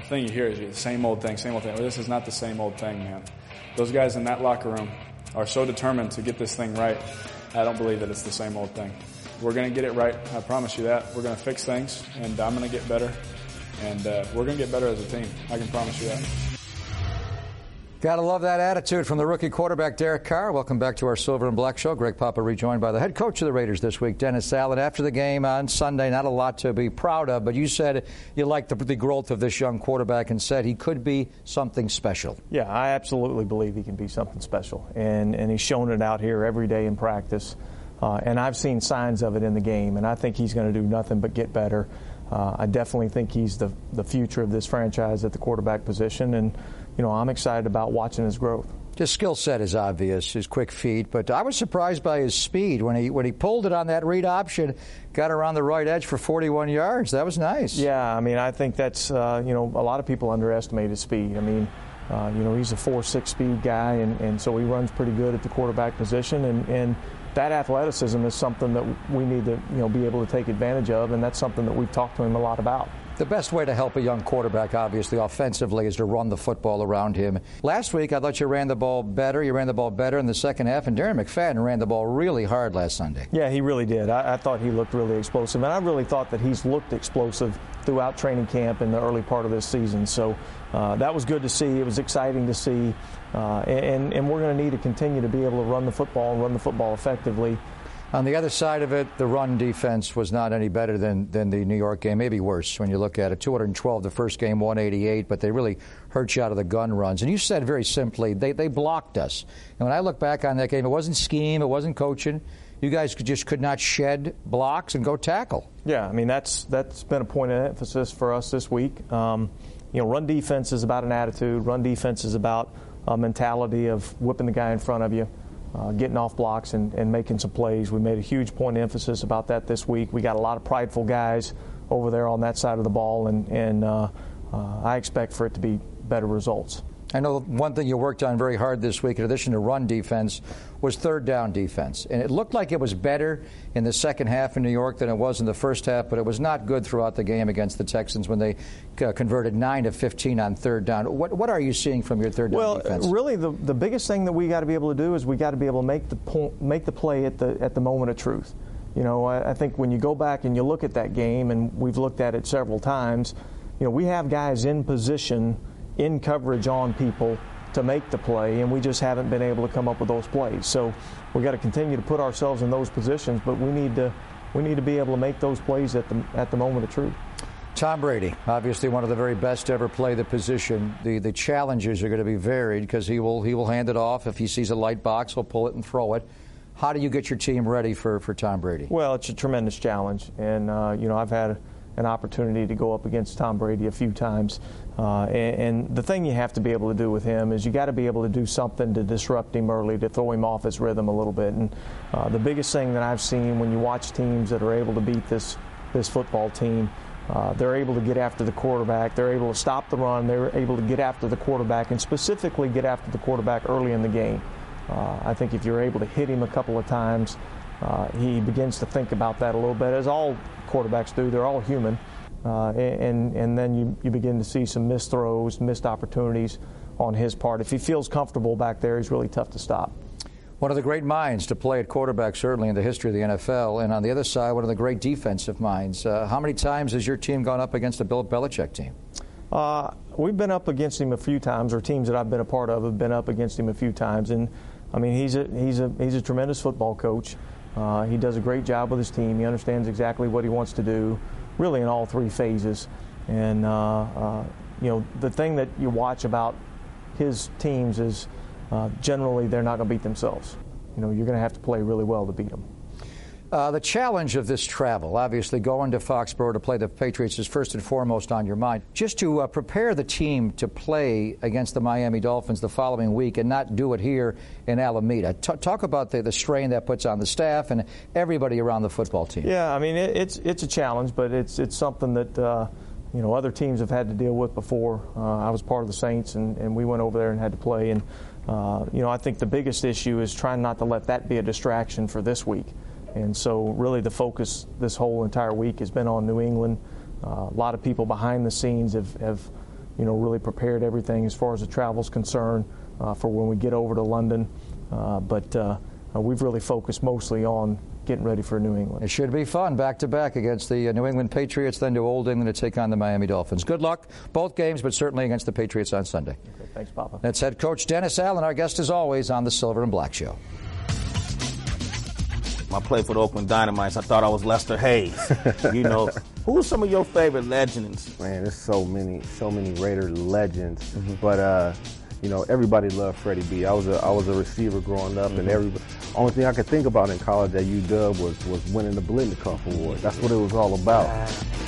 thing you hear is the same old thing, same old thing. Well, this is not the same old thing, man. Those guys in that locker room are so determined to get this thing right. I don't believe that it's the same old thing. We're going to get it right. I promise you that. We're going to fix things, and I'm going to get better. And we're going to get better as a team. I can promise you that. Gotta love that attitude from the rookie quarterback, Derek Carr. Welcome back to our Silver and Black Show. Greg Papa rejoined by the head coach of the Raiders this week, Dennis Allen. After the game on Sunday, not a lot to be proud of, but you said you liked the growth of this young quarterback and said he could be something special. Yeah, I absolutely believe he can be something special. And he's shown it out here every day in practice. And I've seen signs of it in the game, and I think he's going to do nothing but get better. I definitely think he's the future of this franchise at the quarterback position, and I'm excited about watching his growth. His skill set is obvious, his quick feet, but I was surprised by his speed when he pulled it on that read option, got around the right edge for 41 yards. That was nice. Yeah, I mean, I think that's a lot of people underestimate his speed. I mean, he's a 4.6 speed guy, and so he runs pretty good at the quarterback position, and that athleticism is something that we need to be able to take advantage of, and that's something that we've talked to him a lot about. The best way to help a young quarterback, obviously, offensively, is to run the football around him. Last week, I thought you ran the ball better. You ran the ball better in the second half, and Darren McFadden ran the ball really hard last Sunday. Yeah, he really did. I thought he looked really explosive, and I really thought that he's looked explosive throughout training camp in the early part of this season. So that was good to see. It was exciting to see, and we're going to need to continue to be able to run the football and run the football effectively. On the other side of it, the run defense was not any better than the New York game, maybe worse when you look at it. 212 the first game, 188, but they really hurt you out of the gun runs. And you said very simply, they blocked us. And when I look back on that game, it wasn't scheme, it wasn't coaching. You guys just could not shed blocks and go tackle. Yeah, I mean, that's been a point of emphasis for us this week. Run defense is about an attitude. Run defense is about a mentality of whipping the guy in front of you. Getting off blocks and making some plays. We made a huge point of emphasis about that this week. We got a lot of prideful guys over there on that side of the ball, and I expect for it to be better results. I know one thing you worked on very hard this week, in addition to run defense, was third down defense. And it looked like it was better in the second half in New York than it was in the first half, but it was not good throughout the game against the Texans when they converted 9 of 15 on third down. What are you seeing from your third down defense? Well, really the biggest thing that we got to be able to do is we got to be able to make the play at the moment of truth. I think when you go back and you look at that game, and we've looked at it several times, we have guys in position, in coverage on people to make the play, and we just haven't been able to come up with those plays. So we've got to continue to put ourselves in those positions, but we need to be able to make those plays at the moment of truth. Tom Brady, obviously one of the very best to ever play the position. The challenges are going to be varied because he will hand it off. If he sees a light box, he'll pull it and throw it. How do you get your team ready for Tom Brady? Well, it's a tremendous challenge, and I've had an opportunity to go up against Tom Brady a few times. And the thing you have to be able to do with him is you got to be able to do something to disrupt him early, to throw him off his rhythm a little bit. And the biggest thing that I've seen when you watch teams that are able to beat this football team, they're able to get after the quarterback. They're able to stop the run. They're able to get after the quarterback, and specifically get after the quarterback early in the game. I think if you're able to hit him a couple of times, he begins to think about that a little bit, as all quarterbacks do. They're all human. And then you begin to see some missed throws, missed opportunities on his part. If he feels comfortable back there, he's really tough to stop. One of the great minds to play at quarterback, certainly in the history of the NFL, and on the other side, one of the great defensive minds. How many times has your team gone up against a Bill Belichick team? We've been up against him a few times, or teams that I've been a part of have been up against him a few times. And I mean, he's a tremendous football coach. He does a great job with his team. He understands exactly what he wants to do, really in all three phases. And the thing that you watch about his teams is generally they're not going to beat themselves. You're going to have to play really well to beat them. The challenge of this travel, obviously going to Foxborough to play the Patriots, is first and foremost on your mind. Just to prepare the team to play against the Miami Dolphins the following week and not do it here in Alameda. Talk about the strain that puts on the staff and everybody around the football team. Yeah, I mean, it's a challenge, but it's something that other teams have had to deal with before. I was part of the Saints, and we went over there and had to play. And I think the biggest issue is trying not to let that be a distraction for this week. And so really the focus this whole entire week has been on New England. A lot of people behind the scenes have really prepared everything as far as the travel's concerned for when we get over to London. But we've really focused mostly on getting ready for New England. It should be fun, back-to-back against the New England Patriots, then to Old England to take on the Miami Dolphins. Good luck, both games, but certainly against the Patriots on Sunday. Okay, thanks, Papa. That's head coach Dennis Allen, our guest as always on the Silver and Black Show. I played for the Oakland Dynamites. I thought I was Lester Hayes. Who are some of your favorite legends? Man, there's so many Raider legends. But everybody loved Freddie B. I was a receiver growing up, and only thing I could think about in college at UW was winning the Biletnikoff Award. That's what it was all about.